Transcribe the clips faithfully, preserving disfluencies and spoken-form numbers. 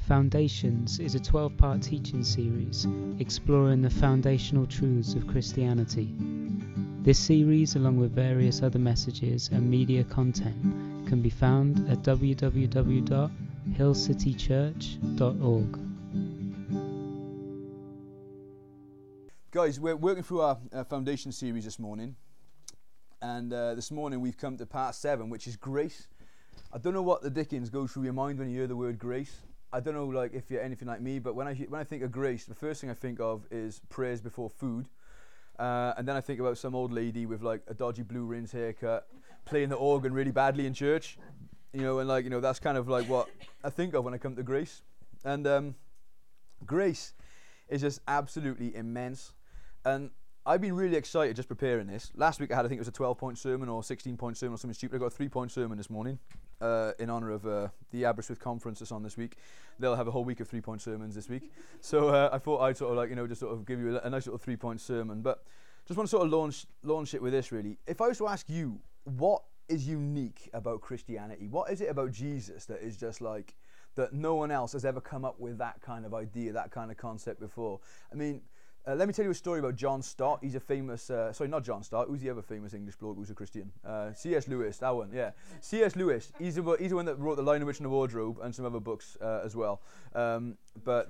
Foundations is a twelve-part teaching series exploring the foundational truths of Christianity. This series, along with various other messages and media content, can be found at w w w dot hill city church dot org. Guys, we're working through our uh, foundation series this morning, and uh, this morning we've come to part seven, which is grace. I don't know what the dickens goes through your mind when you hear the word grace. I don't know, like, if you're anything like me, but when I when I think of grace, the first thing I think of is prayers before food, uh, and then I think about some old lady with like a dodgy blue rinse haircut, playing the organ really badly in church, you know, and like you know that's kind of like what I think of when I come to grace, and um, grace is just absolutely immense, and I've been really excited just preparing this. Last week I had, I think it was a twelve-point sermon or sixteen-point sermon or something stupid. I got a three-point sermon this morning uh, in honour of uh, the Aberystwyth conference that's on this week. They'll have a whole week of three-point sermons this week. So uh, I thought I'd sort of like, you know, just sort of give you a, a nice little three-point sermon. But just want to sort of launch launch it with this, really. If I was to ask you, what is unique about Christianity? What is it about Jesus that is just like, that no one else has ever come up with that kind of idea, that kind of concept before? I mean, Uh, let me tell you a story about John Stott. He's a famous, uh, sorry, not John Stott. Who's the other famous English bloke who's a Christian? Uh, C S Lewis, that one, yeah. C S Lewis, he's the, he's the one that wrote The Lion, the Witch and the Wardrobe and some other books uh, as well. Um, but,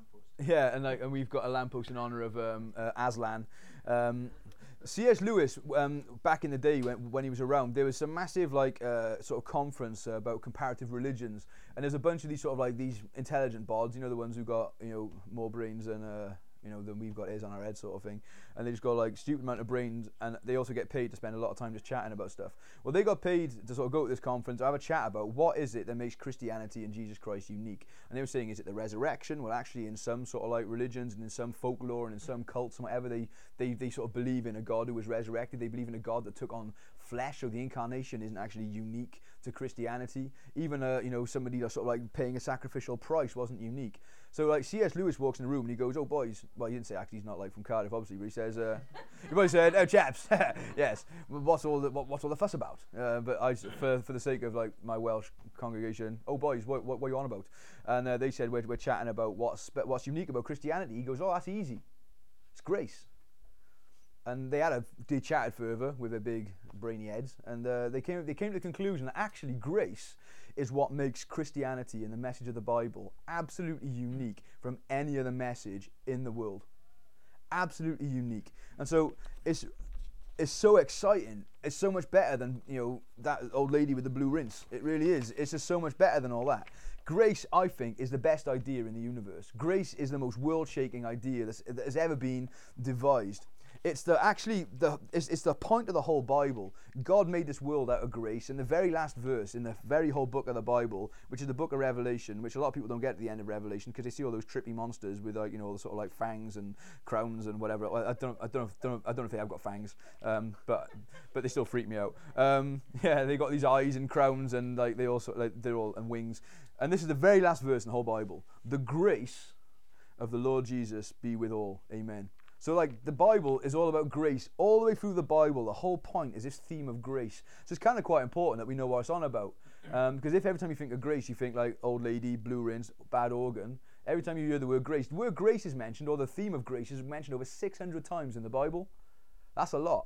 yeah, and like, and we've got a lamppost in honour of um, uh, Aslan. Um, C S Lewis, um, back in the day when, when he was around, there was some massive like uh, sort of conference uh, about comparative religions, and there's a bunch of these sort of like these intelligent bods, you know, the ones who got, you know, more brains than uh, you know, than we've got ears on our head sort of thing, and they just got like stupid amount of brains, and they also get paid to spend a lot of time just chatting about stuff. Well, they got paid to sort of go to this conference, have a chat about what is it that makes Christianity and Jesus Christ unique, and they were saying, is it the resurrection? Well, actually in some sort of like religions and in some folklore and in some cults and whatever, they, they, they sort of believe in a God who was resurrected. They believe in a God that took on flesh, so the incarnation isn't actually unique to Christianity. Even uh, you know, somebody that's sort of like paying a sacrificial price wasn't unique. So like C S Lewis walks in the room and he goes, oh boys, well he didn't say actually he's not like from Cardiff obviously, but he says, uh, he probably said, oh chaps, yes, what's all the what, what's all the fuss about? Uh, but I, for for the sake of like my Welsh congregation, oh boys, what what, what are you on about? And uh, they said we're we're chatting about what's what's unique about Christianity. He goes, oh that's easy, it's grace. And they had a they chatted further with their big brainy heads, and uh, they came they came to the conclusion that actually grace is what makes Christianity and the message of the Bible absolutely unique from any other message in the world. Absolutely unique. And so it's it's so exciting. It's so much better than, you know, that old lady with the blue rinse. It really is. It's just so much better than all that. Grace, I think, is the best idea in the universe. Grace is the most world-shaking idea that's, that has ever been devised. It's the actually the it's, it's the point of the whole Bible. God made this world out of grace. In the very last verse, in the very whole book of the Bible, which is the book of Revelation, which a lot of people don't get at the end of Revelation because they see all those trippy monsters with like, you know, sort of like fangs and crowns and whatever. I don't I don't know if, don't, I don't know if they have got fangs, um, but but they still freak me out. Um, yeah, they got these eyes and crowns and like they also like they're all and wings. And this is the very last verse in the whole Bible. The grace of the Lord Jesus be with all. Amen. So like the Bible is all about grace all the way through the Bible. The whole point is this theme of grace. So it's kind of quite important that we know what it's on about. Um, because if every time you think of grace, you think like old lady, blue rinse, bad organ, every time you hear the word grace, the word grace is mentioned, or the theme of grace is mentioned over six hundred times in the Bible. That's a lot,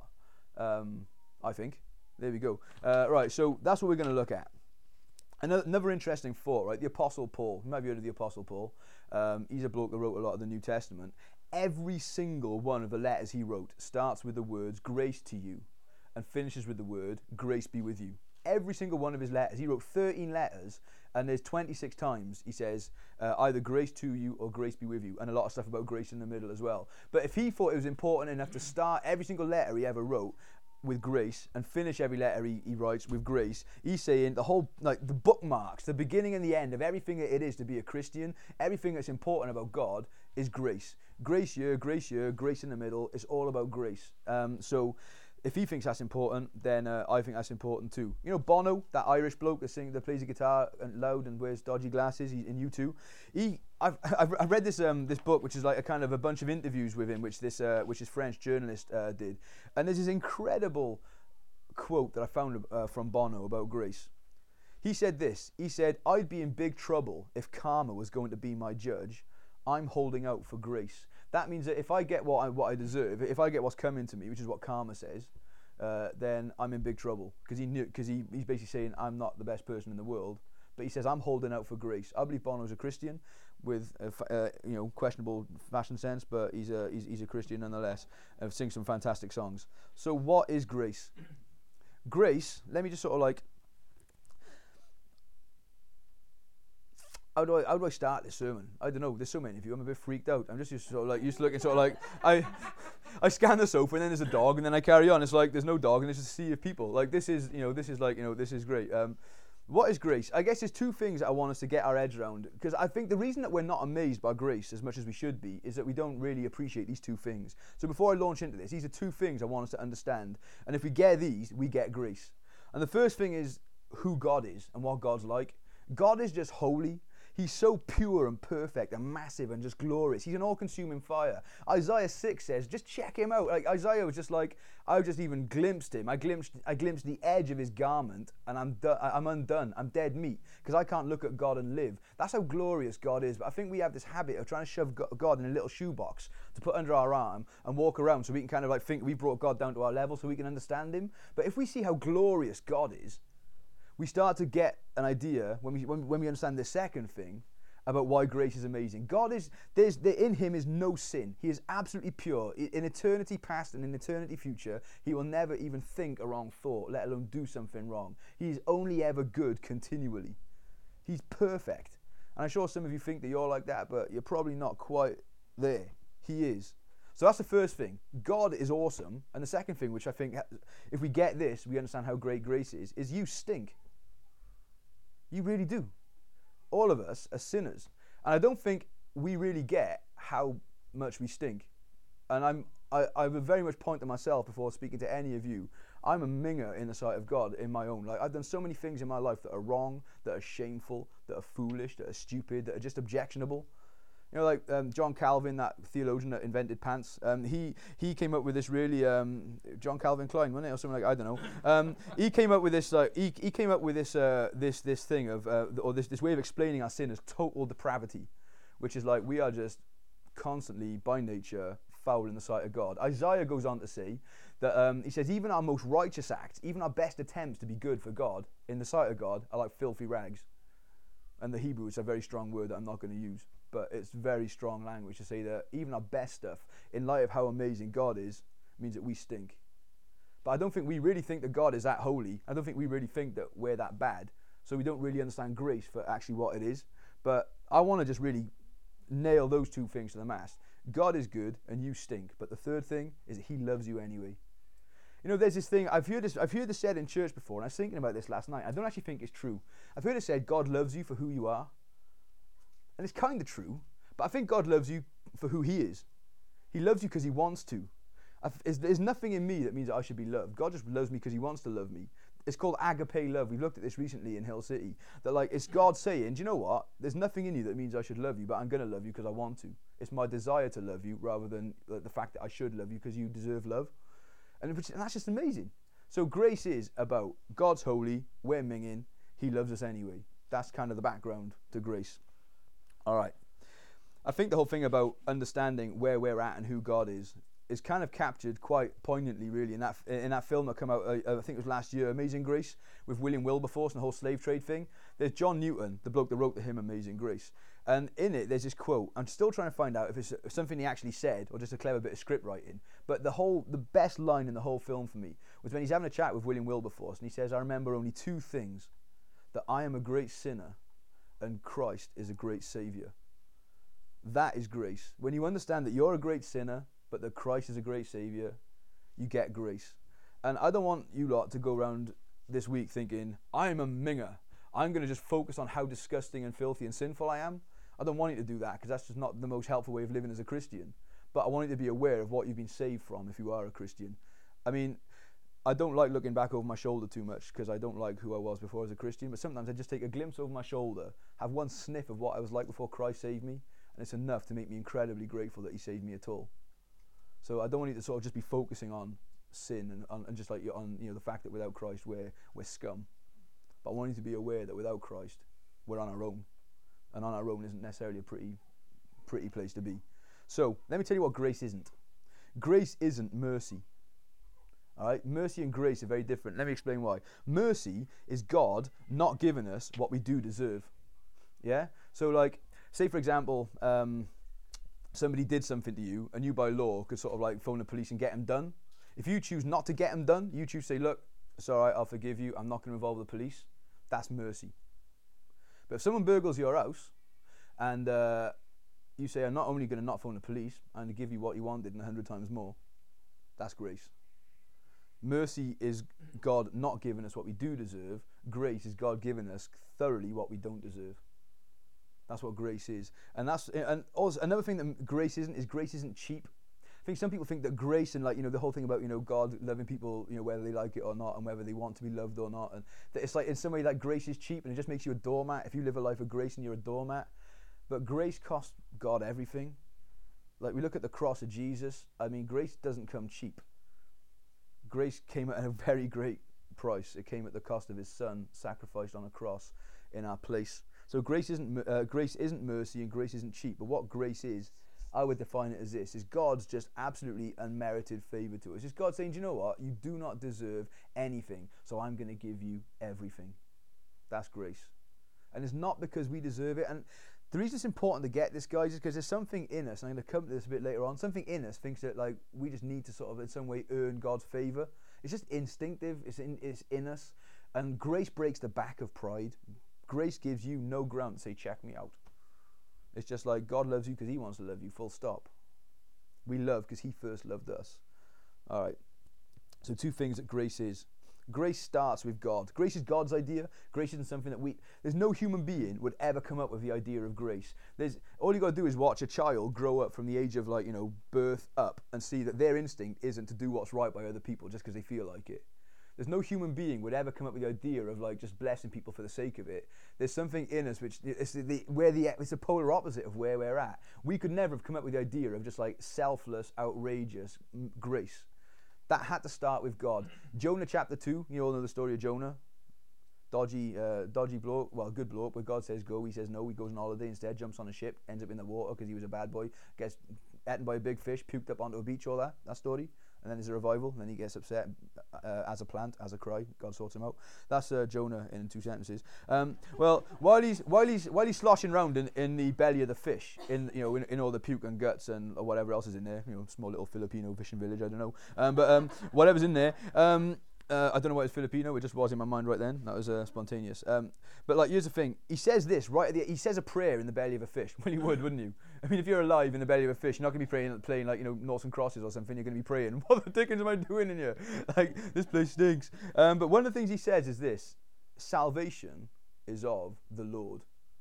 um, I think. There we go. Uh, right, so that's what we're going to look at. Another, another interesting thought, right? The Apostle Paul. You might have heard of the Apostle Paul. Um, he's a bloke that wrote a lot of the New Testament. Every single one of the letters he wrote starts with the words grace to you and finishes with the word grace be with you. Every single one of his letters. He wrote thirteen letters, and there's twenty-six times he says uh, either grace to you or grace be with you, and a lot of stuff about grace in the middle as well. But if he thought it was important enough to start every single letter he ever wrote with grace and finish every letter he, he writes with grace, he's saying the whole, like the bookmarks, the beginning and the end of everything that it is to be a Christian, everything that's important about God is grace. Grace here, grace here, grace in the middle. It's all about grace. Um, so if he thinks that's important, then uh, I think that's important too. You know Bono, that Irish bloke that sings, that plays the guitar and loud and wears dodgy glasses, he, in U two. He, I've, I've, I've read this um, this book, which is like a kind of a bunch of interviews with him, which this uh, which this French journalist uh, did, and there's this incredible quote that I found uh, from Bono about grace. He said this. He said, I'd be in big trouble if karma was going to be my judge. I'm holding out for grace. That means that if I get what I, what I deserve, if I get what's coming to me, which is what karma says, uh, then I'm in big trouble. Because he knew, because he, he's basically saying I'm not the best person in the world. But he says I'm holding out for grace. I believe Bono's a Christian with a, uh, you know, questionable fashion sense, but he's a he's, he's a Christian nonetheless. And sings some fantastic songs. So what is grace? Grace. Let me just sort of like. How do I how do I start this sermon? I don't know. There's so many of you. I'm a bit freaked out. I'm just used to sort of like used to looking sort of like I I scan the sofa and then there's a dog and then I carry on. It's like there's no dog and there's just a sea of people. Like this is you know this is like you know this is great. Um, what is grace? I guess there's two things that I want us to get our heads around, because I think the reason that we're not amazed by grace as much as we should be is that we don't really appreciate these two things. So before I launch into this, these are two things I want us to understand. And if we get these, we get grace. And the first thing is who God is and what God's like. God is just holy. He's so pure and perfect and massive and just glorious. He's an all-consuming fire. Isaiah six says, just check him out. Like Isaiah was just like, I just even glimpsed him. I glimpsed, I glimpsed the edge of his garment, and I'm, do- I'm undone. I'm dead meat because I can't look at God and live. That's how glorious God is. But I think we have this habit of trying to shove God in a little shoebox to put under our arm and walk around so we can kind of like think we brought God down to our level so we can understand him. But if we see how glorious God is, we start to get an idea when we when, when we understand the second thing about why grace is amazing. God is there's there, in him is no sin. He is absolutely pure. In eternity past and in eternity future, he will never even think a wrong thought, let alone do something wrong. He's only ever good continually. He's perfect. And I'm sure some of you think that you're like that, but you're probably not quite there. He is. So that's the first thing. God is awesome. And the second thing, which I think, if we get this, we understand how great grace is, is you stink. You really do. All of us are sinners. And I don't think we really get how much we stink. And I'm, I, I would very much point to myself before speaking to any of you. I'm a minger in the sight of God in my own. Like I've done so many things in my life that are wrong, that are shameful, that are foolish, that are stupid, that are just objectionable. You know, like um, John Calvin, that theologian that invented pants. Um, he he came up with this really um, John Calvin Klein, wasn't it, or something like I don't know. Um, he came up with this like he he came up with this uh, this this thing of uh, or this this way of explaining our sin as total depravity, which is like we are just constantly by nature foul in the sight of God. Isaiah goes on to say that um, he says even our most righteous acts, even our best attempts to be good for God in the sight of God, are like filthy rags. And the Hebrew is a very strong word that I'm not going to use. But it's very strong language to say that even our best stuff, in light of how amazing God is, means that we stink. But I don't think we really think that God is that holy. I don't think we really think that we're that bad. So we don't really understand grace for actually what it is. But I want to just really nail those two things to the mast. God is good and you stink. But the third thing is that he loves you anyway. You know, there's this thing, I've heard this, I've heard this said in church before, and I was thinking about this last night. I don't actually think it's true. I've heard it said, God loves you for who you are. And it's kind of true, but I think God loves you for who he is. He loves you because he wants to. I've, there's nothing in me that means that I should be loved. God just loves me because he wants to love me. It's called agape love. We've looked at this recently in Hill City. That like it's God saying, do you know what? There's nothing in you that means I should love you, but I'm going to love you because I want to. It's my desire to love you rather than uh, the fact that I should love you because you deserve love. And, and that's just amazing. So grace is about God's holy, we're minging, he loves us anyway. That's kind of the background to grace. All right. I think the whole thing about understanding where we're at and who God is is kind of captured quite poignantly, really, in that in that film that came out, uh, I think it was last year, Amazing Grace, with William Wilberforce and the whole slave trade thing. There's John Newton, the bloke that wrote the hymn Amazing Grace. And in it, there's this quote. I'm still trying to find out if it's something he actually said or just a clever bit of script writing. But the whole, the best line in the whole film for me was when he's having a chat with William Wilberforce, and he says, I remember only two things, that I am a great sinner and Christ is a great saviour. That is grace. When you understand that you're a great sinner, but that Christ is a great saviour, you get grace. And I don't want you lot to go around this week thinking, I'm a minger. I'm going to just focus on how disgusting and filthy and sinful I am. I don't want you to do that, because that's just not the most helpful way of living as a Christian. But I want you to be aware of what you've been saved from if you are a Christian. I mean, I don't like looking back over my shoulder too much because I don't like who I was before as a Christian, but sometimes I just take a glimpse over my shoulder, have one sniff of what I was like before Christ saved me, and it's enough to make me incredibly grateful that he saved me at all. So I don't want you to sort of just be focusing on sin and, on, and just like on you know the fact that without Christ we're, we're scum. But I want you to be aware that without Christ, we're on our own. And on our own isn't necessarily a pretty, pretty place to be. So, let me tell you what grace isn't. Grace isn't mercy. All right? Mercy and grace are very different. Let me explain why. Mercy is God not giving us what we do deserve. Yeah? So, like, say, for example, um, somebody did something to you, and you, by law, could sort of, like, phone the police and get them done. If you choose not to get them done, you choose to say, look, it's all right, I'll forgive you, I'm not going to involve the police. That's mercy. But if someone burgles your house, and uh, you say, I'm not only going to not phone the police, I'm going to give you what you wanted and a hundred times more, that's grace. Mercy is God not giving us what we do deserve. Grace is God giving us thoroughly what we don't deserve. That's what grace is. And that's and also another thing that grace isn't is grace isn't cheap. I think some people think that grace and, like, you know, the whole thing about, you know, God loving people, you know, whether they like it or not, and whether they want to be loved or not, and that it's like in some way like grace is cheap and it just makes you a doormat if you live a life of grace and you're a doormat. But grace cost God everything. Like, we look at the cross of Jesus. I mean, grace doesn't come cheap. Grace came at a very great price. It came at the cost of his son, sacrificed on a cross in our place. So grace isn't uh, grace isn't mercy, and grace isn't cheap. But what grace is, I would define it as this: is God's just absolutely unmerited favor to us. It's God saying, do you know what? You do not deserve anything, so I'm going to give you everything. That's grace. And it's not because we deserve it. And the reason it's important to get this, guys, is because there's something in us, and I'm going to come to this a bit later on, something in us thinks that, like, we just need to sort of in some way earn God's favor. It's just instinctive. It's in, it's in us. And grace breaks the back of pride. Grace gives you no ground to say, check me out. It's just like God loves you because he wants to love you, full stop. We love because he first loved us. All right. So two things that grace is. Grace starts with God. Grace is God's idea. Grace isn't something that we... There's no human being would ever come up with the idea of grace. There's all you got to do is watch a child grow up from the age of, like, you know, birth up, and see that their instinct isn't to do what's right by other people just because they feel like it. There's no human being would ever come up with the idea of, like, just blessing people for the sake of it. There's something in us which it's the where the it's the polar opposite of where we're at. We could never have come up with the idea of just, like, selfless, outrageous grace. That had to start with God. Jonah chapter two, you all know the story of Jonah. Dodgy, uh, dodgy bloke, well, good bloke, where God says go, he says no, he goes on holiday instead, jumps on a ship, ends up in the water because he was a bad boy, gets eaten by a big fish, puked up onto a beach, all that, that story. And then there's a revival, and then he gets upset uh, as a plant, as a cry. God sorts him out. That's uh, Jonah in two sentences. Um, well, while he's while he's while he's sloshing around in, in the belly of the fish, in you know in, in all the puke and guts and or whatever else is in there, you know, small little Filipino fishing village, I don't know, um, but um, whatever's in there. Um, Uh, I don't know why it's Filipino. It just was in my mind right then. That was uh, spontaneous. Um, but like, here's the thing. He says this right at the. He says a prayer in the belly of a fish. Well, you would, wouldn't you? I mean, if you're alive in the belly of a fish, you're not going to be praying, playing like, you know, noughts and crosses or something. You're going to be praying, what the dickens am I doing in here? Like, this place stinks. Um, but one of the things he says is this: salvation is of the Lord.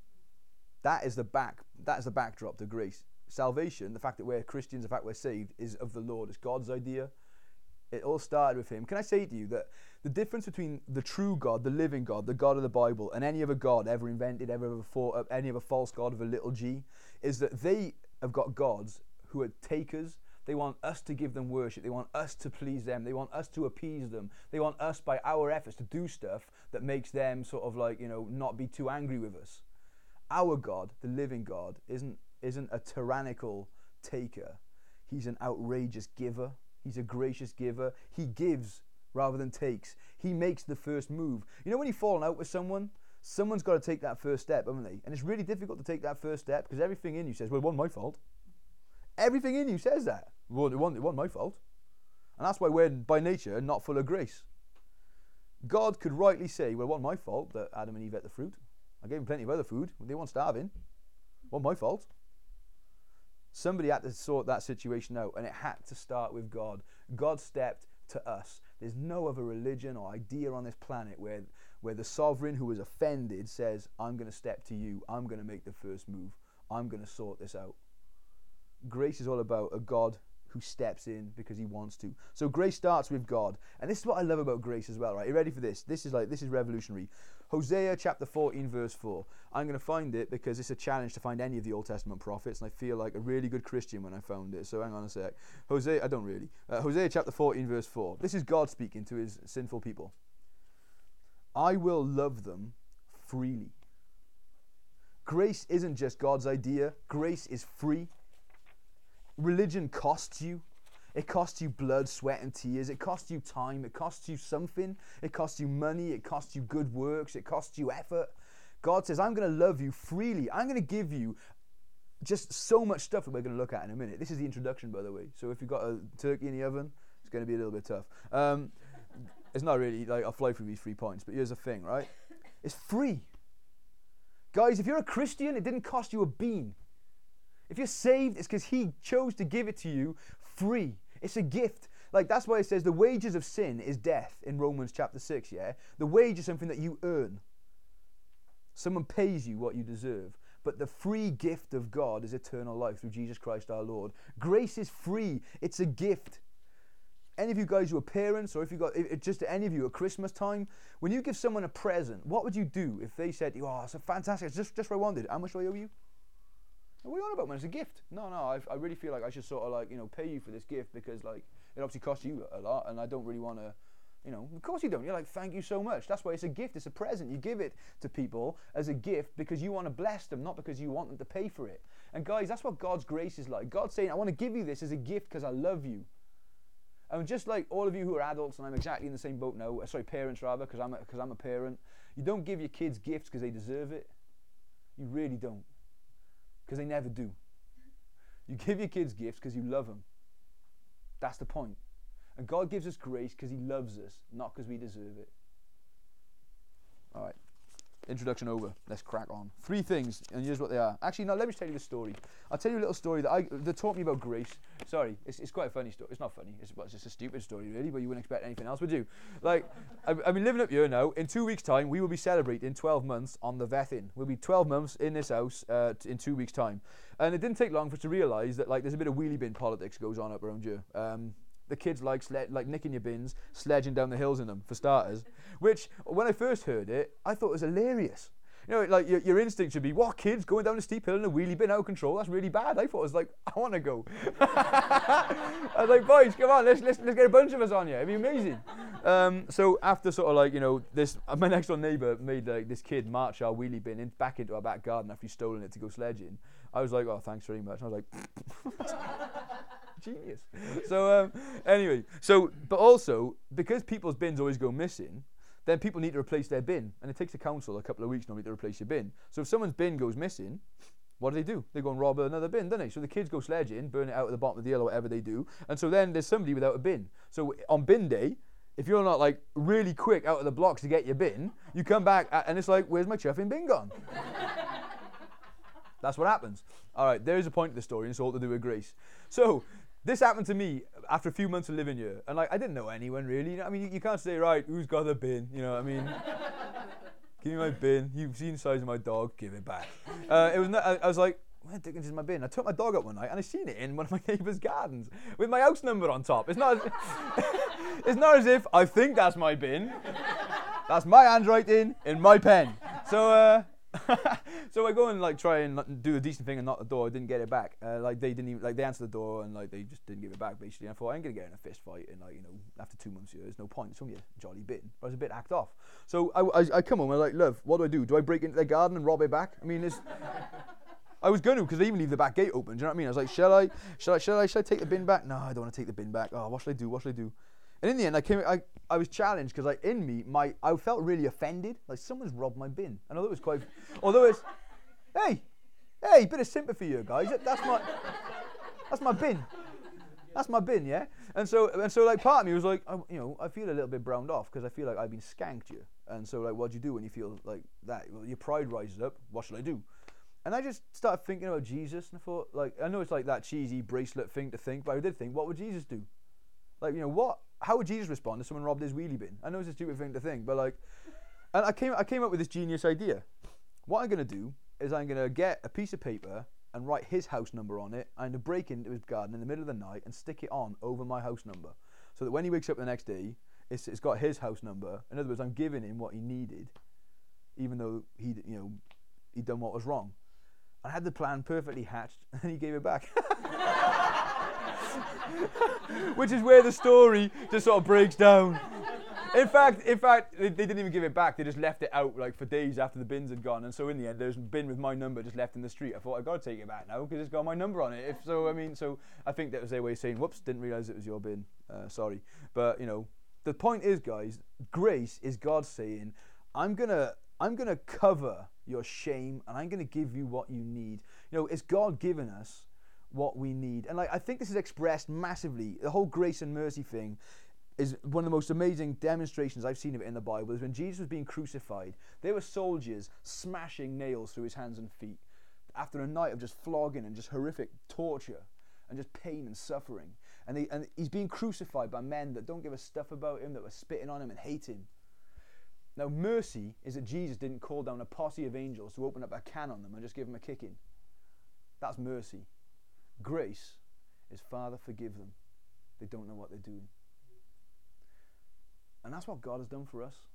That is the back. That is the backdrop to grace. Salvation, the fact that we're Christians, the fact we're saved, is of the Lord. It's God's idea. It all started with him. Can I say to you that the difference between the true God, the living God, the God of the Bible, and any other God ever invented, ever, ever thought of, any other false God with a little g, is that they have got gods who are takers. They want us to give them worship. They want us to please them. They want us to appease them. They want us, by our efforts, to do stuff that makes them sort of like, you know, not be too angry with us. Our God, the living God, isn't isn't a tyrannical taker. He's an outrageous giver. He's a gracious giver. He gives rather than takes. He makes the first move. You know when you've fallen out with someone, someone's got to take that first step, haven't they? And it's really difficult to take that first step because everything in you says, well, it wasn't my fault. Everything in you says that. Well, it wasn't, it wasn't my fault. And that's why we're, by nature, not full of grace. God could rightly say, well, it wasn't my fault that Adam and Eve ate the fruit. I gave them plenty of other food. They weren't starving. It wasn't my fault. Somebody had to sort that situation out, and it had to start with God. God stepped to us. There's no other religion or idea on this planet where, where the sovereign who was offended says, I'm going to step to you. I'm going to make the first move. I'm going to sort this out. Grace is all about a God who steps in because he wants to. So grace starts with God. And this is what I love about grace as well, right? Are you ready for this? This is like, this is revolutionary. Hosea chapter fourteen verse four. I'm going to find it because it's a challenge to find any of the Old Testament prophets, and I feel like a really good Christian when I found it. So hang on a sec. Hosea, I don't really. Uh, Hosea chapter fourteen verse four. This is God speaking to his sinful people. I will love them freely. Grace isn't just God's idea. Grace is free. Religion costs you. It costs you blood, sweat, and tears. It costs you time. It costs you something. It costs you money. It costs you good works. It costs you effort. God says, I'm going to love you freely. I'm going to give you just so much stuff that we're going to look at in a minute. This is the introduction, by the way. So if you've got a turkey in the oven, it's going to be a little bit tough. Um, it's not really, like, I'll fly through these three points, but here's the thing, right? It's free. Guys, if you're a Christian, it didn't cost you a bean. If you're saved, it's because he chose to give it to you free. It's a gift. Like, that's why it says the wages of sin is death in Romans chapter six, yeah? The wage is something that you earn. Someone pays you what you deserve. But the free gift of God is eternal life through Jesus Christ our Lord. Grace is free. It's a gift. Any of you guys who are parents, or if you got if, just any of you at Christmas time, when you give someone a present, what would you do if they said, oh, it's a fantastic, it's just, just what I wanted. How much do I owe you? What are you on about, man? It's a gift. No, no, I, I really feel like I should sort of like, you know, pay you for this gift because like it obviously costs you a lot and I don't really want to, you know, of course you don't. You're like, thank you so much. That's why it's a gift. It's a present. You give it to people as a gift because you want to bless them, not because you want them to pay for it. And guys, that's what God's grace is like. God's saying, I want to give you this as a gift because I love you. And just like all of you who are adults, and I'm exactly in the same boat now, sorry, parents rather, because I'm, because I'm a parent, you don't give your kids gifts because they deserve it. You really don't. Because they never do. You give your kids gifts because you love them. That's the point. And God gives us grace because he loves us, not because we deserve it. All right. Introduction over. Let's crack on. Three things, and here's what they are. Actually, no, let me just tell you the story. I'll tell you a little story that I that taught me about grace. Sorry, it's, it's quite a funny story. It's not funny. It's, well, it's just a stupid story, really, but you wouldn't expect anything else, would you? Like, I've, I've been living up here now. In two weeks' time, we will be celebrating twelve months on the Vethin. We'll be twelve months in this house uh, t- in two weeks' time. And it didn't take long for us to realise that, like, there's a bit of wheelie bin politics goes on up around here. Um, The kids like sled, like nicking your bins, sledging down the hills in them, for starters. Which, when I first heard it, I thought it was hilarious. You know, like your, your instinct should be, what, kids going down a steep hill in a wheelie bin out of control? That's really bad. I thought it was like, I want to go. I was like, boys, come on, let's let's let's get a bunch of us on here. It'd be amazing. Um, so after sort of like, you know, this, uh, my next door neighbour made like this kid march our wheelie bin in, back into our back garden after he'd stolen it to go sledging. I was like, oh, thanks very much. And I was like, genius. So um, anyway, so but also because people's bins always go missing, then people need to replace their bin, and it takes a council a couple of weeks normally to replace your bin. So if someone's bin goes missing, what do they do? They go and rob another bin, don't they? So the kids go sledging, burn it out at the bottom of the hill or whatever they do, and so then there's somebody without a bin. So on bin day, if you're not like really quick out of the blocks to get your bin, you come back at, and it's like, where's my chuffing bin gone? That's what happens. All right, there's a point to the story, and it's all to do with grace. So this happened to me after a few months of living here, and like I didn't know anyone really. You know, I mean, you, you can't say, right, who's got the bin? You know what I mean? Give me my bin. You've seen the size of my dog. Give it back. Uh, it was. Not, I, I was like, where the dickens is my bin? I took my dog out one night and I seen it in one of my neighbour's gardens with my house number on top. It's not. As, it's not as if I think that's my bin. That's my handwriting in my pen. So. Uh, so I go and like try and do a decent thing and knock the door. I didn't get it back. Uh, like they didn't even like they answered the door and like they just didn't give it back basically. And I thought I ain't gonna get in a fist fight and like you know after two months here there's no point. It's only a jolly bin. But I was a bit hacked off. So I, I, I come home and I'm like, love, what do I do? Do I break into their garden and rob it back? I mean, it's. I was going to because they even leave the back gate open. Do you know what I mean? I was like, shall I? Shall I? Shall I? Shall I take the bin back? No, I don't want to take the bin back. Oh, what should I do? What should I do? And in the end, I came. I, I was challenged because like in me, my I felt really offended. Like someone's robbed my bin. And although it was quite, although it's. Hey, hey, bit of sympathy here, guys. That's my, that's my bin. That's my bin, yeah. And so, and so, like, part of me was like, I, you know, I feel a little bit browned off because I feel like I've been skanked here. And so, like, what do you do when you feel like that? Well, your pride rises up. What should I do? And I just started thinking about Jesus, and I thought, like, I know it's like that cheesy bracelet thing to think, but I did think, what would Jesus do? Like, you know, what? How would Jesus respond if someone robbed his wheelie bin? I know it's a stupid thing to think, but like, and I came, I came up with this genius idea. What I'm gonna do is I'm going to get a piece of paper and write his house number on it. I'm going to break into his garden in the middle of the night and stick it on over my house number. So that when he wakes up the next day, it's, it's got his house number. In other words, I'm giving him what he needed, even though he, you know, he'd done what was wrong. I had the plan perfectly hatched, and he gave it back. Which is where the story just sort of breaks down. In fact, in fact, they, they didn't even give it back. They just left it out like for days after the bins had gone. And so in the end, there's a bin with my number just left in the street. I thought, I've got to take it back now because it's got my number on it. If so, I mean, so I think that was their way of saying, whoops, didn't realise it was your bin. Uh, sorry. But, you know, the point is, guys, grace is God saying, I'm going to I'm gonna cover your shame and I'm going to give you what you need. You know, it's God giving us what we need. And like I think this is expressed massively. The whole grace and mercy thing is one of the most amazing demonstrations I've seen of it in the Bible. Is when Jesus was being crucified, there were soldiers smashing nails through his hands and feet after a night of just flogging and just horrific torture and just pain and suffering. And, they, and he's being crucified by men that don't give a stuff about him, that were spitting on him and hate him. Now, mercy is that Jesus didn't call down a posse of angels to open up a can on them and just give them a kicking. That's mercy. Grace is, Father, forgive them. They don't know what they're doing. And that's what God has done for us.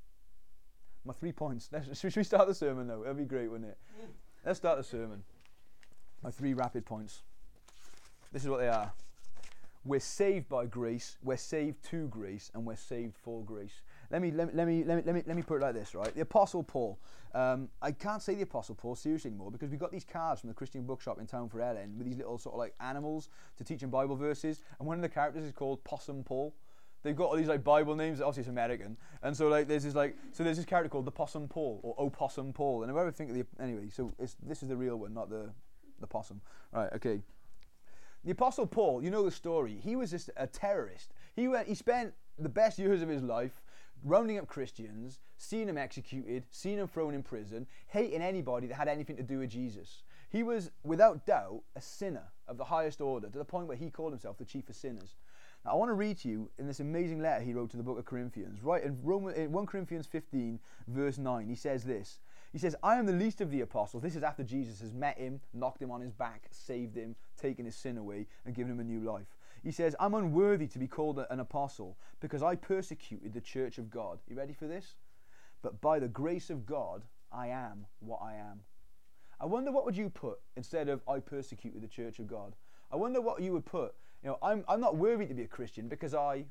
My three points. Let's, should we start the sermon now? That'd be great, wouldn't it? Let's start the sermon. My three rapid points. This is what they are. We're saved by grace, we're saved to grace, and we're saved for grace. Let me let me let me let me let me, let me put it like this, right? The Apostle Paul. Um, I can't say the Apostle Paul seriously anymore because we've got these cards from the Christian bookshop in town for Ellen with these little sort of like animals to teach him Bible verses, and one of the characters is called Possum Paul. They've got all these like Bible names. Obviously, it's American, and so like there's this like so there's this character called the Possum Paul or Opossum Paul, and I ever think of the anyway. So it's this is the real one, not the the possum. Right? Okay. The Apostle Paul, you know the story. He was just a terrorist. He went. He spent the best years of his life rounding up Christians, seeing them executed, seeing them thrown in prison, hating anybody that had anything to do with Jesus. He was, without doubt, a sinner of the highest order, to the point where he called himself the chief of sinners. Now, I want to read to you in this amazing letter he wrote to the book of Corinthians. Right in, Roman, in First Corinthians fifteen, verse nine, he says this. He says, I am the least of the apostles. This is after Jesus has met him, knocked him on his back, saved him, taken his sin away, and given him a new life. He says, I'm unworthy to be called an apostle because I persecuted the church of God. You ready for this? But by the grace of God, I am what I am. I wonder what would you put instead of I persecuted the church of God. I wonder what you would put. You know, I'm I'm not worthy to be a Christian because I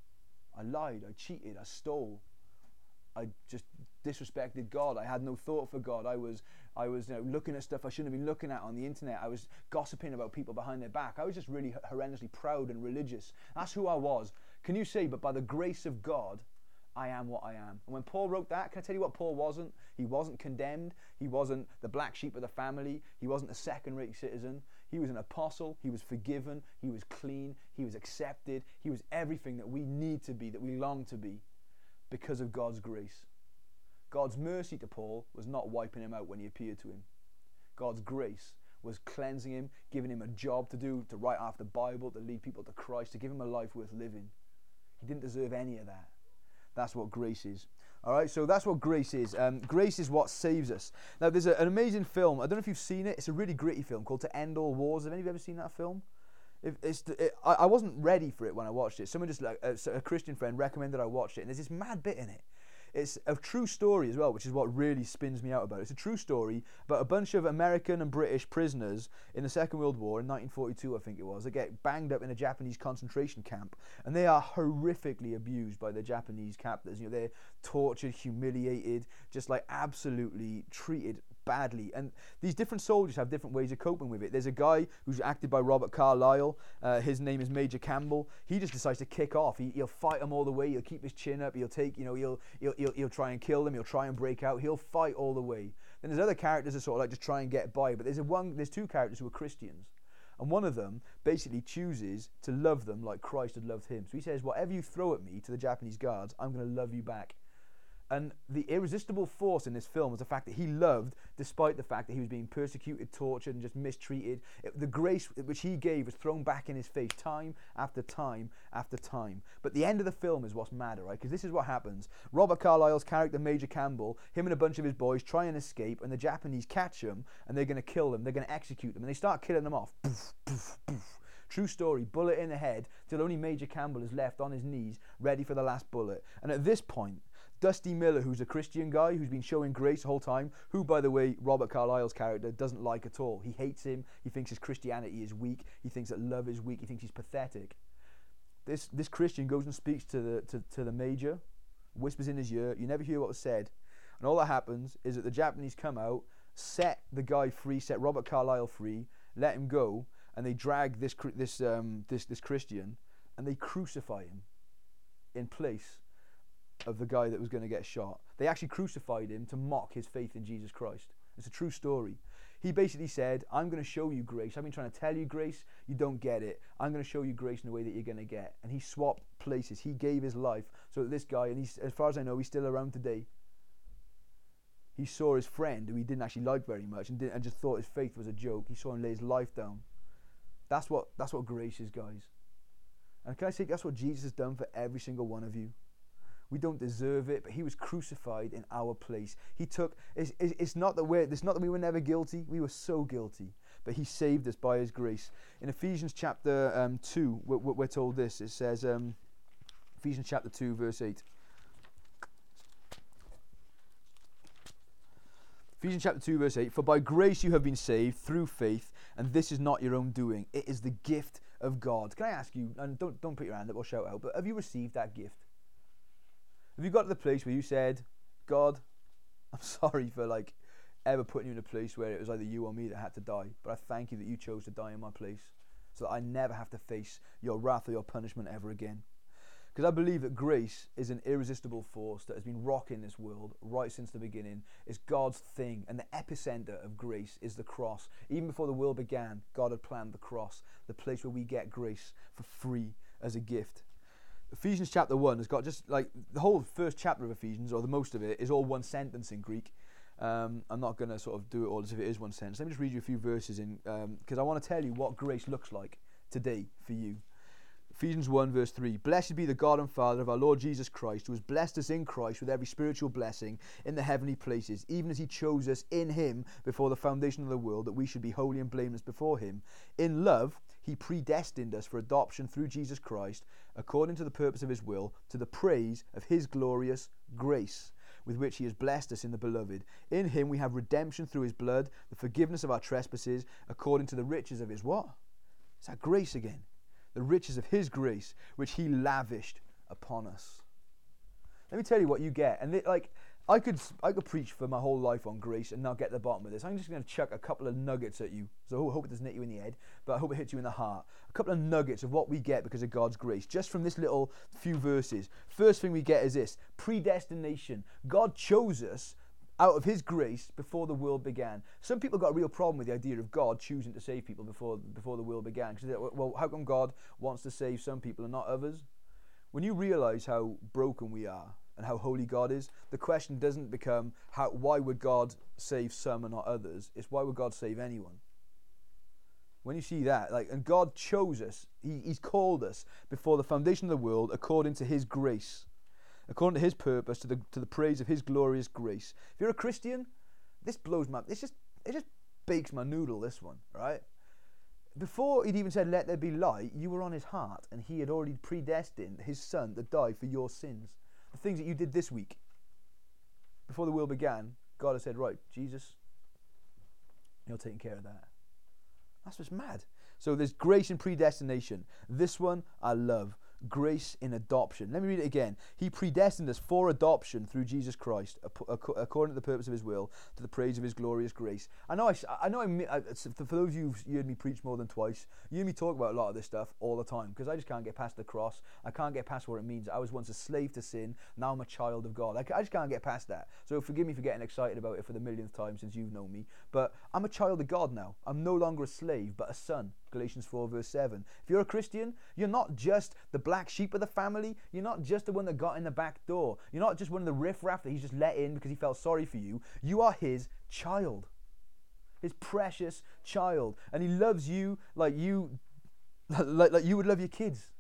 I lied, I cheated, I stole. I just disrespected God. I had no thought for God. I was, I was you know, looking at stuff I shouldn't have been looking at on the internet. I was gossiping about people behind their back. I was just really horrendously proud and religious. That's who I was. Can you say, but by the grace of God, I am what I am? And when Paul wrote that, can I tell you what Paul wasn't? He wasn't condemned. He wasn't the black sheep of the family. He wasn't a second-rate citizen. He was an apostle. He was forgiven. He was clean. He was accepted. He was everything that we need to be, that we long to be, because of God's grace. God's mercy to Paul was not wiping him out when he appeared to him. God's grace was cleansing him, giving him a job to do, to write half the Bible, to lead people to Christ, to give him a life worth living. He didn't deserve any of that. That's what grace is. All right, so that's what grace is. Um, grace is what saves us. Now, there's a, an amazing film. I don't know if you've seen it. It's a really gritty film called To End All Wars. Have any of you ever seen that film? If it's the, it, I, I wasn't ready for it when I watched it. Someone just like a, a Christian friend recommended I watch it, and there's this mad bit in it. It's a true story as well, which is what really spins me out about it. It's a true story about a bunch of American and British prisoners in the Second World War in nineteen forty-two, I think it was. They get banged up in a Japanese concentration camp, and they are horrifically abused by the Japanese captors. You know, they're tortured, humiliated, just like absolutely treated badly. And these different soldiers have different ways of coping with it. There's a guy who's acted by Robert Carlyle. Uh, his name is Major Campbell. He just decides to kick off. He, he'll fight them all the way. He'll keep his chin up. He'll take, you know, he'll, he'll he'll he'll try and kill them. He'll try and break out. He'll fight all the way. Then there's other characters that sort of like just try and get by. But there's a one. There's two characters who are Christians, and one of them basically chooses to love them like Christ had loved him. So he says, "Whatever you throw at me," to the Japanese guards, "I'm going to love you back." And the irresistible force in this film was the fact that he loved, despite the fact that he was being persecuted, tortured, and just mistreated. It, the grace which he gave was thrown back in his face time after time after time. But the end of the film is what's madder, right? Because this is what happens. Robert Carlyle's character, Major Campbell, him and a bunch of his boys try and escape, and the Japanese catch them, and they're going to kill them. They're going to execute them, and they start killing them off. Poof, poof, poof. True story, bullet in the head, till only Major Campbell is left on his knees, ready for the last bullet. And at this point, Dusty Miller, who's a Christian guy who's been showing grace the whole time, who, by the way, Robert Carlyle's character doesn't like at all. He hates him. He thinks his Christianity is weak. He thinks that love is weak. He thinks he's pathetic. This this Christian goes and speaks to the to, to the major, whispers in his ear. You never hear what was said. And all that happens is that the Japanese come out, set the guy free, set Robert Carlyle free, let him go, and they drag this this um, this this Christian, and they crucify him in place of the guy that was going to get shot. They actually crucified him to mock his faith in Jesus Christ. It's a true story. He basically said, I'm going to show you grace. I've been trying to tell you grace. You don't get it. I'm going to show you grace in a way that you're going to get. And he swapped places. He gave his life so that this guy, and he's, as far as I know, he's still around today. He saw his friend, who he didn't actually like very much, and, didn't, and just thought his faith was a joke. He saw him lay his life down. That's what, that's what grace is, guys. And can I say, that's what Jesus has done for every single one of you. We don't deserve it, but he was crucified in our place. He took, it's, it's not that we're, it's not that we were never guilty. We were so guilty, but he saved us by his grace. In Ephesians chapter um, two, we're, we're told this. It says, um, Ephesians chapter two, verse eight. Ephesians chapter two, verse eight. For by grace you have been saved through faith, and this is not your own doing. It is the gift of God. Can I ask you, and don't, don't put your hand up or shout out, but have you received that gift? Have you got to the place where you said, God, I'm sorry for like ever putting you in a place where it was either you or me that had to die, but I thank you that you chose to die in my place so that I never have to face your wrath or your punishment ever again. Because I believe that grace is an irresistible force that has been rocking this world right since the beginning. It's God's thing, and the epicenter of grace is the cross. Even before the world began, God had planned the cross, the place where we get grace for free as a gift. Ephesians chapter one has got just like the whole first chapter of Ephesians, or the most of it, is all one sentence in Greek. Um, I'm not going to sort of do it all as if it is one sentence. Let me just read you a few verses in, because um, I want to tell you what grace looks like today for you. Ephesians one verse three. Blessed be the God and Father of our Lord Jesus Christ, who has blessed us in Christ with every spiritual blessing in the heavenly places, even as he chose us in him before the foundation of the world, that we should be holy and blameless before him. In love, he predestined us for adoption through Jesus Christ, according to the purpose of his will, to the praise of his glorious grace, with which he has blessed us in the beloved. In him we have redemption through his blood, the forgiveness of our trespasses, according to the riches of his what? It's that grace again. The riches of his grace, which he lavished upon us. Let me tell you what you get. And they, like, I could I could preach for my whole life on grace and not get to the bottom of this. I'm just going to chuck a couple of nuggets at you. So I hope it doesn't hit you in the head, but I hope it hits you in the heart. A couple of nuggets of what we get because of God's grace, just from this little few verses. First thing we get is this: predestination. God chose us out of his grace before the world began. Some people got a real problem with the idea of God choosing to save people before before the world began. Because, well, how come God wants to save some people and not others? When you realize how broken we are and how holy God is, the question doesn't become how why would God save some and not others? It's why would God save anyone? When you see that, like, and God chose us, he, he's called us before the foundation of the world according to his grace, according to his purpose, to the to the praise of his glorious grace. If you're a Christian, this blows my, this just, it just bakes my noodle, this one, right? Before he'd even said, let there be light, you were on his heart, and he had already predestined his son to die for your sins. The things that you did this week, before the world began, God had said, right, Jesus, you're taking care of that. That's what's mad. So there's grace in predestination. This one I love. Grace in adoption. Let me read it again. He predestined us for adoption through Jesus Christ, according to the purpose of his will, to the praise of his glorious grace. I know I, I know I, I for those of you who've heard me preach more than twice, you hear me talk about a lot of this stuff all the time, because I just can't get past the cross. I can't get past what it means. I was once a slave to sin, now I'm a child of God. I, I just can't get past that. So forgive me for getting excited about it for the millionth time since you've known me, but I'm a child of God now. I'm no longer a slave, but a son. Galatians four verse seven. If you're a Christian, you're not just the black sheep of the family. You're not just the one that got in the back door. You're not just one of the riffraff that he's just let in because he felt sorry for you. You are his child, his precious child, and he loves you like you like, like you would love your kids,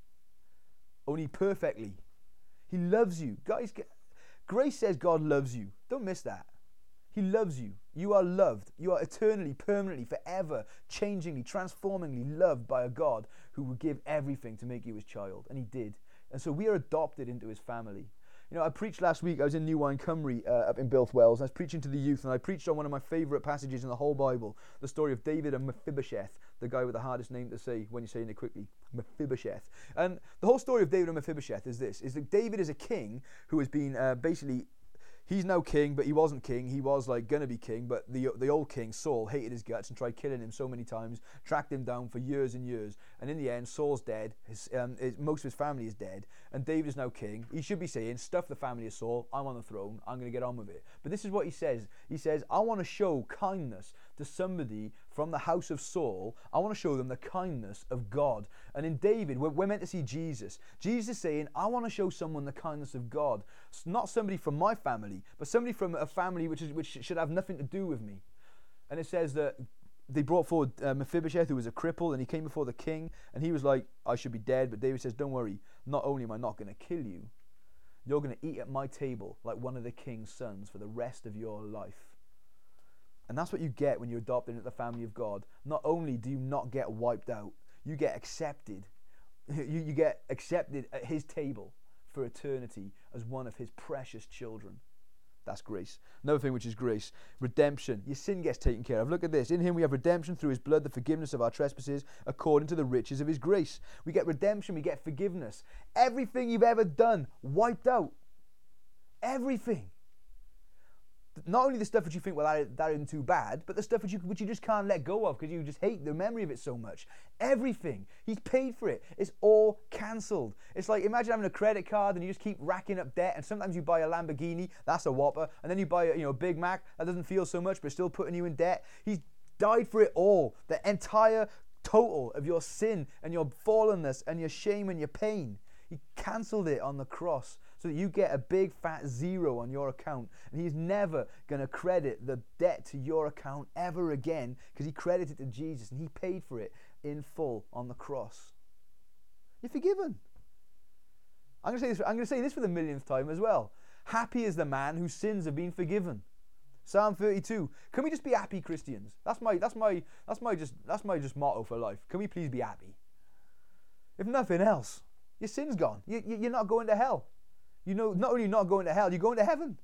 only perfectly. He loves you, guys. Grace says God loves you. Don't miss that. He loves you. You are loved. You are eternally, permanently, forever, changingly, transformingly loved by a God who would give everything to make you his child. And he did. And so we are adopted into his family. You know, I preached last week, I was in New Wine Cymru uh, up in Builth Wells, and I was preaching to the youth, and I preached on one of my favourite passages in the whole Bible, the story of David and Mephibosheth, the guy with the hardest name to say when you're saying it quickly, Mephibosheth. And the whole story of David and Mephibosheth is this, is that David is a king who has been uh, basically, he's now king, but he wasn't king. He was like going to be king, but the the old king, Saul, hated his guts and tried killing him so many times, tracked him down for years and years. And in the end, Saul's dead. His, um, his, most of his family is dead. And David is now king. He should be saying, stuff the family of Saul. I'm on the throne. I'm going to get on with it. But this is what he says. He says, I want to show kindness to somebody from the house of Saul. I want to show them the kindness of God. And in David, we're, we're meant to see Jesus. Jesus is saying, I want to show someone the kindness of God. Not somebody from my family, but somebody from a family which is which should have nothing to do with me. And it says that they brought forward uh, Mephibosheth, who was a cripple, and he came before the king, and he was like, I should be dead. But David says, don't worry, not only am I not going to kill you, you're going to eat at my table like one of the king's sons for the rest of your life. And that's what you get when you're adopted into the family of God. Not only do you not get wiped out, you get accepted. You, you get accepted at his table for eternity as one of his precious children. That's grace. Another thing which is grace, redemption. Your sin gets taken care of. Look at this. In him we have redemption through his blood, the forgiveness of our trespasses, according to the riches of his grace. We get redemption, we get forgiveness. Everything you've ever done, wiped out. Everything. Not only the stuff which you think, well, that, that isn't too bad, but the stuff which you, which you just can't let go of because you just hate the memory of it so much. Everything. He's paid for it. It's all cancelled. It's like, imagine having a credit card and you just keep racking up debt, and sometimes you buy a Lamborghini, that's a whopper, and then you buy a, you know, a Big Mac, that doesn't feel so much, but it's still putting you in debt. He's died for it all. The entire total of your sin and your fallenness and your shame and your pain. He cancelled it on the cross so that you get a big fat zero on your account. And he's never going to credit the debt to your account ever again because he credited it to Jesus and he paid for it in full on the cross. You're forgiven. I'm going to say this, I'm going to say this for the millionth time as well. Happy is the man whose sins have been forgiven. Psalm thirty-two. Can we just be happy Christians? That's my that's my that's my just that's my just motto for life. Can we please be happy? If nothing else, your sin's gone. You, you, you're not going to hell. You know, not only not going to hell, you're going to heaven.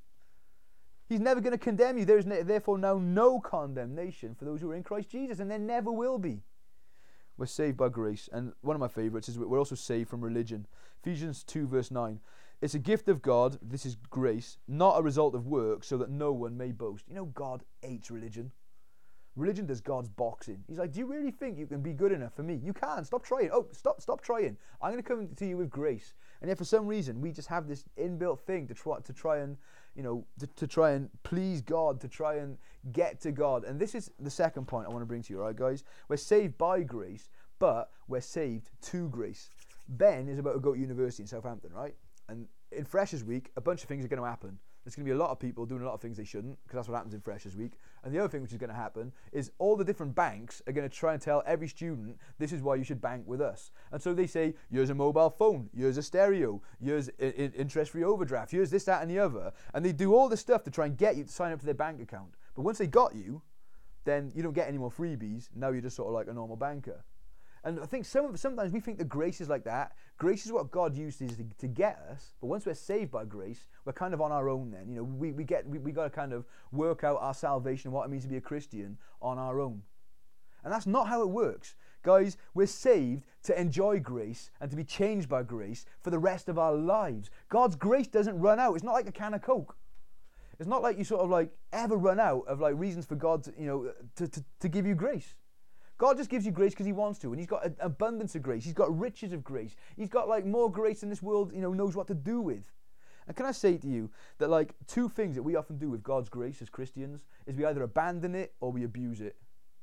He's never going to condemn you. There is therefore now no condemnation for those who are in Christ Jesus, and there never will be. We're saved by grace, and one of my favourites is we're also saved from religion. Ephesians two verse nine. It's a gift of God, this is grace, not a result of work, so that no one may boast. You know, God hates religion. Religion does God's boxing. He's like, do you really think you can be good enough for me? You can't. Stop trying. Oh, stop stop trying. I'm going to come to you with grace. And yet for some reason, we just have this inbuilt thing to try to try and, you know, to, to try and please God, to try and get to God. And this is the second point I want to bring to you, all right, guys? We're saved by grace, but we're saved to grace. Ben is about to go to university in Southampton, right? And in Freshers Week, a bunch of things are going to happen. There's going to be a lot of people doing a lot of things they shouldn't, because that's what happens in Freshers Week. And the other thing which is going to happen is all the different banks are going to try and tell every student, this is why you should bank with us. And so they say, here's a mobile phone, here's a stereo, here's interest-free overdraft, here's this, that, and the other. And they do all this stuff to try and get you to sign up to their bank account. But once they got you, then you don't get any more freebies. Now you're just sort of like a normal banker. And I think some, sometimes we think that grace is like that. Grace is what God uses to, to get us. But once we're saved by grace, we're kind of on our own then. You know, we, we get we, we got to kind of work out our salvation and what it means to be a Christian on our own. And that's not how it works. Guys, we're saved to enjoy grace and to be changed by grace for the rest of our lives. God's grace doesn't run out. It's not like a can of Coke. It's not like you sort of like ever run out of like reasons for God to, you know, to, to, to give you grace. God just gives you grace because he wants to, and he's got an abundance of grace. He's got riches of grace. He's got like more grace than this world, you know, knows what to do with. And can I say to you that like two things that we often do with God's grace as Christians is we either abandon it or we abuse it.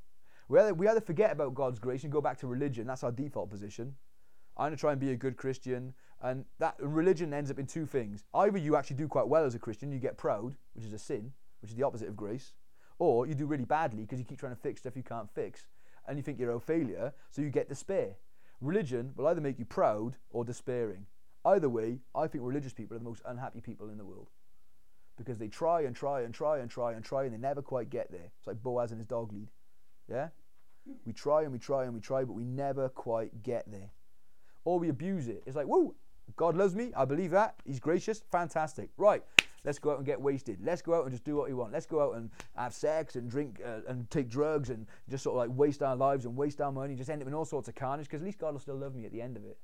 We either, we either forget about God's grace and go back to religion. That's our default position. I'm going to try and be a good Christian, and that religion ends up in two things. Either you actually do quite well as a Christian, you get proud, which is a sin, which is the opposite of grace, or you do really badly because you keep trying to fix stuff you can't fix. And you think you're a failure, so you get despair. Religion will either make you proud or despairing. Either way, I think religious people are the most unhappy people in the world. Because they try and try and try and try and try and they never quite get there. It's like Boaz and his dog lead. Yeah? We try and we try and we try, but we never quite get there. Or we abuse it. It's like, woo, God loves me. I believe that. He's gracious. Fantastic. Right. Let's go out and get wasted. Let's go out and just do what we want. Let's go out and have sex and drink uh, and take drugs and just sort of like waste our lives and waste our money and just end up in all sorts of carnage, because at least God will still love me at the end of it.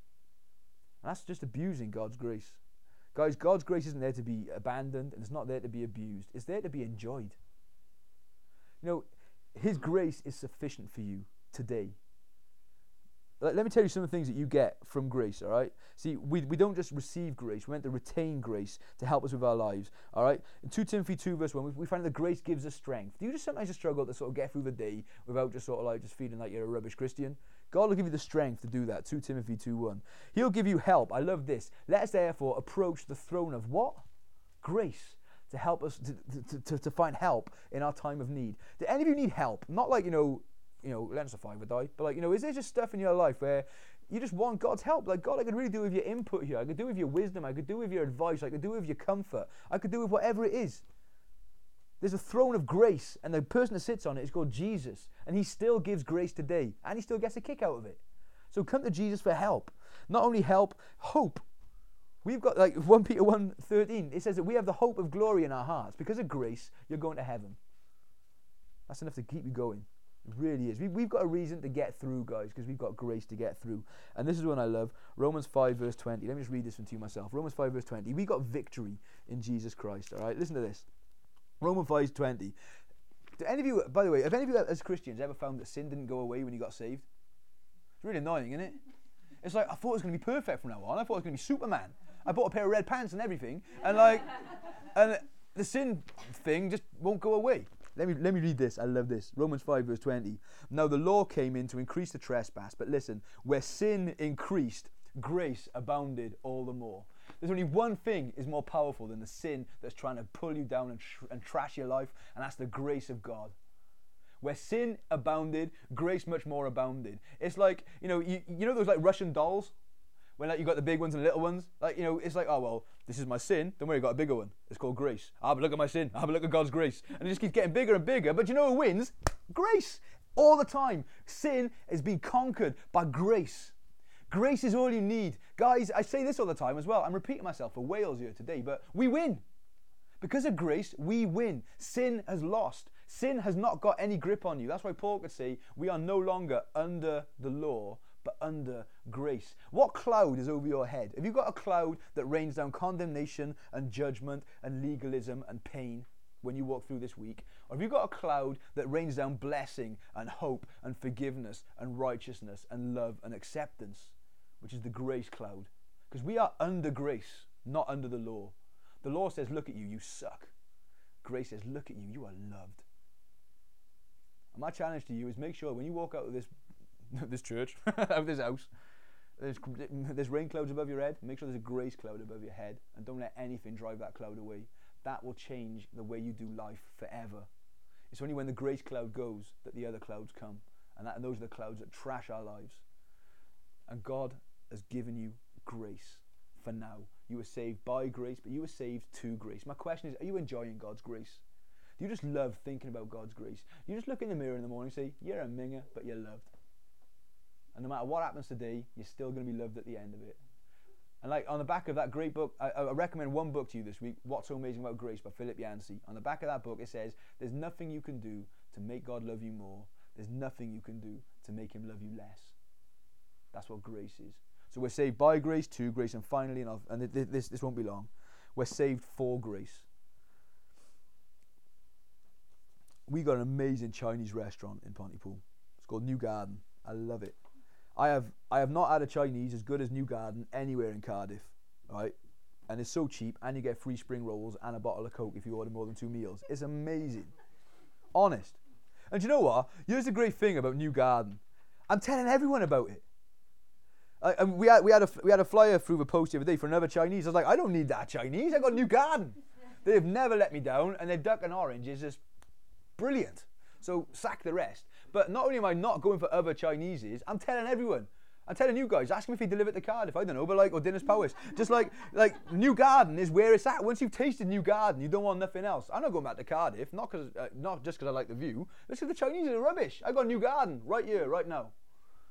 And that's just abusing God's grace. Guys, God's grace isn't there to be abandoned, and it's not there to be abused. It's there to be enjoyed. You know, His grace is sufficient for you today. Let me tell you some of the things that you get from grace, all right? See, we, we don't just receive grace. We're meant to retain grace to help us with our lives, all right? In Second Timothy two, verse one, we, we find that grace gives us strength. Do you just sometimes just struggle to sort of get through the day without just sort of like just feeling like you're a rubbish Christian? God will give you the strength to do that. Second Timothy two one. He'll give you help. I love this. Let us therefore approach the throne of what? Grace. To help us, to, to, to, to find help in our time of need. Do any of you need help? Not like, you know, you know, lend us a five or die. But like, you know, is there just stuff in your life where you just want God's help? Like, God, I could really do with your input here. I could do with your wisdom. I could do with your advice. I could do with your comfort. I could do with whatever it is. There's a throne of grace, and the person that sits on it is called Jesus. And he still gives grace today. And he still gets a kick out of it. So come to Jesus for help. Not only help, hope. We've got, like, First Peter one thirteen. It says that we have the hope of glory in our hearts. Because of grace, you're going to heaven. That's enough to keep you going. It really is. We, we've got a reason to get through, guys, because we've got grace to get through. And this is one I love. Romans five, verse twenty. Let me just read this one to you myself. Romans five, verse twenty. We got victory in Jesus Christ, all right? Listen to this. Romans five, twenty. Do any of you, by the way, have any of you as Christians ever found that sin didn't go away when you got saved? It's really annoying, isn't it? It's like, I thought it was going to be perfect from now on. I thought it was going to be Superman. I bought a pair of red pants and everything. And like, and the sin thing just won't go away. Let me let me read this. I love this. Romans five, verse twenty. Now the law came in to increase the trespass. But listen, where sin increased, grace abounded all the more. There's only one thing is more powerful than the sin that's trying to pull you down and, tr- and trash your life, and that's the grace of God. Where sin abounded, grace much more abounded. It's like, you know, you, you know those like Russian dolls? When like you got the big ones and the little ones? Like, you know, it's like, oh, well, this is my sin. Don't worry, I got a bigger one. It's called grace. Ah, but look at my sin. Ah, but look at God's grace. And it just keeps getting bigger and bigger. But you know who wins? Grace. All the time. Sin is being conquered by grace. Grace is all you need. Guys, I say this all the time as well. I'm repeating myself for Wales here today, but we win. Because of grace, we win. Sin has lost. Sin has not got any grip on you. That's why Paul could say, we are no longer under the law, but under grace. What cloud is over your head? Have you got a cloud that rains down condemnation and judgment and legalism and pain when you walk through this week? Or have you got a cloud that rains down blessing and hope and forgiveness and righteousness and love and acceptance, which is the grace cloud? Because we are under grace, not under the law. The law says, look at you, you suck. Grace says, look at you, you are loved. And my challenge to you is make sure when you walk out of this this church, out of this house, there's, there's rain clouds above your head, make sure there's a grace cloud above your head, and don't let anything drive that cloud away. That will change the way you do life forever. It's only when the grace cloud goes that the other clouds come, and, that, and those are the clouds that trash our lives. And God has given you grace for now. You were saved by grace, but you were saved to grace. My question is, are you enjoying God's grace? Do you just love thinking about God's grace? You just look in the mirror in the morning and say, you're a minger, but you're loved. And no matter what happens today, you're still going to be loved at the end of it. And like on the back of that great book, I, I recommend one book to you this week, What's So Amazing About Grace by Philip Yancey. On the back of that book, it says, there's nothing you can do to make God love you more. There's nothing you can do to make him love you less. That's what grace is. So we're saved by grace, to grace, and finally, and, and this, this won't be long, we're saved for grace. We got an amazing Chinese restaurant in Pontypool. It's called New Garden. I love it. I have I have not had a Chinese as good as New Garden anywhere in Cardiff, right? And it's so cheap, and you get free spring rolls and a bottle of Coke if you order more than two meals. It's amazing. Honest. And you know what? Here's the great thing about New Garden. I'm telling everyone about it. I, I, we had we had a we had a flyer through the post the other day for another Chinese. I was like, I don't need that Chinese. I got New Garden. They've never let me down, and their duck and orange is just brilliant. So sack the rest. But not only am I not going for other Chineses, I'm telling everyone. I'm telling you guys, ask them if he delivered to Cardiff, I don't know, but like, or Dinners Powys. Just like, like New Garden is where it's at. Once you've tasted New Garden, you don't want nothing else. I'm not going back to Cardiff, not cause, uh, not just because I like the view. It's because the Chinese are rubbish. I got New Garden right here, right now.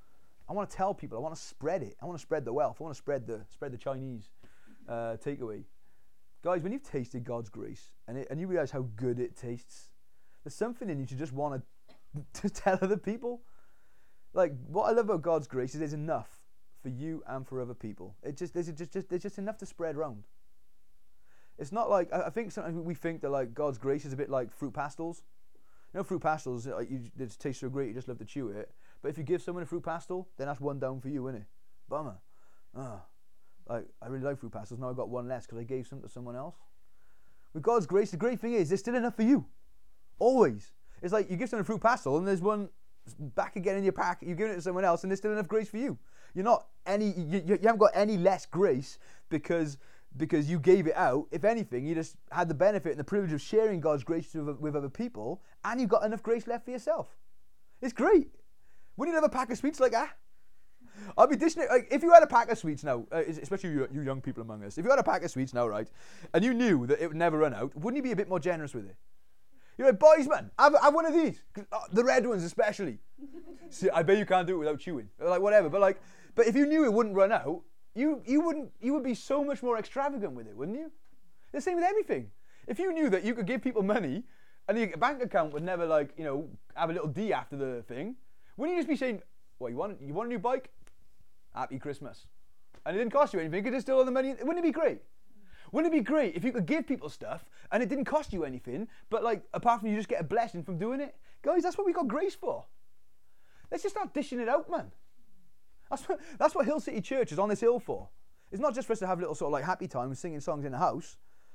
I want to tell people. I want to spread it. I want to spread the wealth. I want to spread the spread the Chinese uh, takeaway. Guys, when you've tasted God's grace and it, and you realize how good it tastes, there's something in you to just want to to tell other people. Like, what I love about God's grace is there's enough for you and for other people. It just there's just, just there's just enough to spread around. It's not like, I, I think sometimes we think that like God's grace is a bit like fruit pastels. You know, fruit pastels, like, you, they just taste so great, you just love to chew it. But if you give someone a fruit pastel, then that's one down for you, isn't it? Bummer. Ah, like, I really like fruit pastels. Now I got one less because I gave some to someone else. With God's grace, the great thing is there's still enough for you. Always. It's like you give someone a fruit pastel and there's one back again in your pack. You're giving it to someone else and there's still enough grace for you. You're not any. You, you haven't got any less grace because because you gave it out. If anything, you just had the benefit and the privilege of sharing God's grace with, with other people, and you've got enough grace left for yourself. It's great. Wouldn't you have a pack of sweets like that? I'll be dishing it. Like, if you had a pack of sweets now, uh, especially you, you young people among us, if you had a pack of sweets now, right, and you knew that it would never run out, wouldn't you be a bit more generous with it? You're like, boys, man, have, have one of these. Uh, the red ones especially. See, I bet you can't do it without chewing. Or like, whatever. But like, but if you knew it wouldn't run out, you you wouldn't you would be so much more extravagant with it, wouldn't you? The same with everything. If you knew that you could give people money, and your bank account would never, like, you know, have a little D after the thing, wouldn't you just be saying, "What, you want? You want a new bike? Happy Christmas," and it didn't cost you anything because it's still all the money. Wouldn't it be great? Wouldn't it be great if you could give people stuff and it didn't cost you anything, but like, apart from you just get a blessing from doing it? Guys, that's what we got grace for. Let's just start dishing it out, man. That's what, that's what Hill City Church is on this hill for. It's not just for us to have little sort of like happy times singing songs in the house.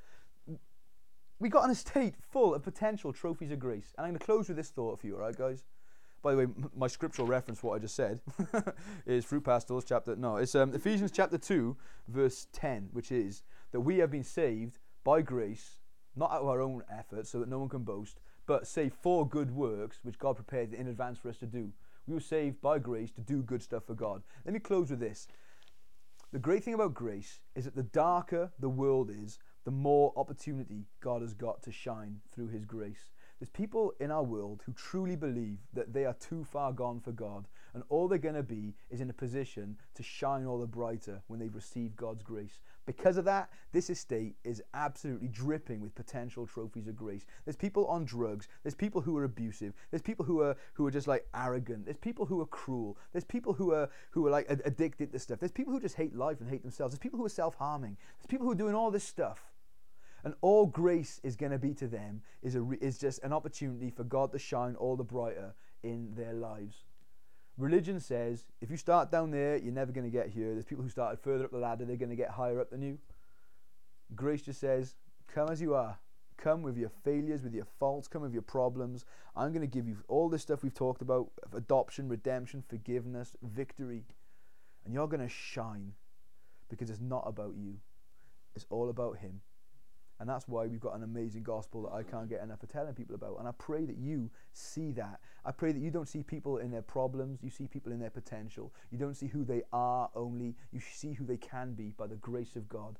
We got an estate full of potential trophies of grace. And I'm going to close with this thought for you, all right, guys? By the way, m- my scriptural reference for what I just said is Fruit Pastels chapter, no, it's um, Ephesians chapter two, verse ten, which is that we have been saved by grace, not out of our own efforts, so that no one can boast, but saved for good works, which God prepared in advance for us to do. We were saved by grace to do good stuff for God. Let me close with this. The great thing about grace is that the darker the world is, the more opportunity God has got to shine through his grace. There's people in our world who truly believe that they are too far gone for God, and all they're going to be is in a position to shine all the brighter when they've received God's grace. Because of that, this estate is absolutely dripping with potential trophies of grace. There's people on drugs. There's people who are abusive. There's people who are who are just like arrogant. There's people who are cruel. There's people who are who are like addicted to stuff. There's people who just hate life and hate themselves. There's people who are self-harming. There's people who are doing all this stuff. And all grace is going to be to them is, a re- is just an opportunity for God to shine all the brighter in their lives. Religion says, if you start down there, you're never going to get here. There's people who started further up the ladder, they're going to get higher up than you. Grace just says, come as you are. Come with your failures, with your faults, come with your problems. I'm going to give you all this stuff we've talked about, adoption, redemption, forgiveness, victory. And you're going to shine because it's not about you. It's all about him. And that's why we've got an amazing gospel that I can't get enough of telling people about. And I pray that you see that. I pray that you don't see people in their problems. You see people in their potential. You don't see who they are only. You see who they can be by the grace of God.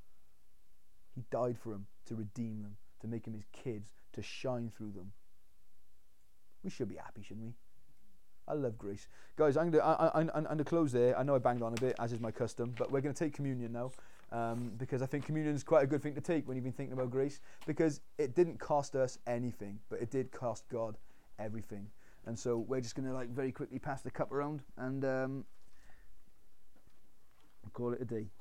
He died for them, to redeem them, to make them his kids, to shine through them. We should be happy, shouldn't we? I love grace. Guys, I'm going to close there. I know I banged on a bit, as is my custom, but we're going to take communion now. Um, because I think communion is quite a good thing to take when you've been thinking about grace, because it didn't cost us anything, but it did cost God everything. And so we're just going to like very quickly pass the cup around and um, call it a day.